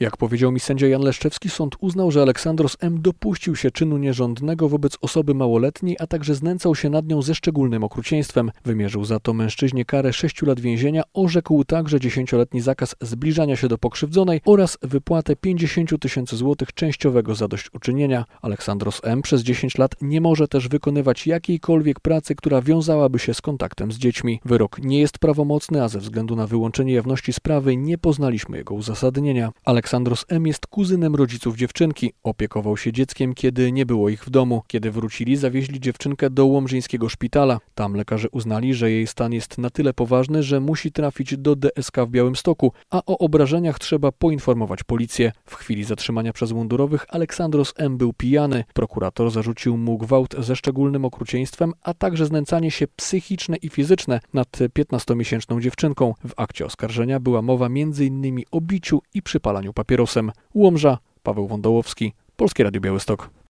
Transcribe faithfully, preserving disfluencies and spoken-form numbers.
Jak powiedział mi sędzia Jan Leszczewski, sąd uznał, że Aleksandros M. dopuścił się czynu nierządnego wobec osoby małoletniej, a także znęcał się nad nią ze szczególnym okrucieństwem. Wymierzył za to mężczyźnie karę sześciu lat więzienia, orzekł także dziesięcioletni zakaz zbliżania się do pokrzywdzonej oraz wypłatę pięćdziesiąt tysięcy złotych częściowego zadośćuczynienia. Aleksandros M. przez dziesięć lat nie może też wykonywać jakiejkolwiek pracy, która wiązałaby się z kontaktem z dziećmi. Wyrok nie jest prawomocny, a ze względu na wyłączenie jawności sprawy nie poznaliśmy jego uzasadnienia. Aleksandros M. jest kuzynem rodziców dziewczynki. Opiekował się dzieckiem, kiedy nie było ich w domu. Kiedy wrócili, zawieźli dziewczynkę do łomżyńskiego szpitala. Tam lekarze uznali, że jej stan jest na tyle poważny, że musi trafić do D S K w Białymstoku, a o obrażeniach trzeba poinformować policję. W chwili zatrzymania przez mundurowych Aleksandros M. był pijany. Prokurator zarzucił mu gwałt ze szczególnym okrucieństwem, a także znęcanie się psychiczne i fizyczne nad piętnastomiesięczną dziewczynką. W akcie oskarżenia była mowa między innymi o biciu i przypalaniu papierosem. Łomża, Paweł Wądołowski, Polskie Radio Białystok.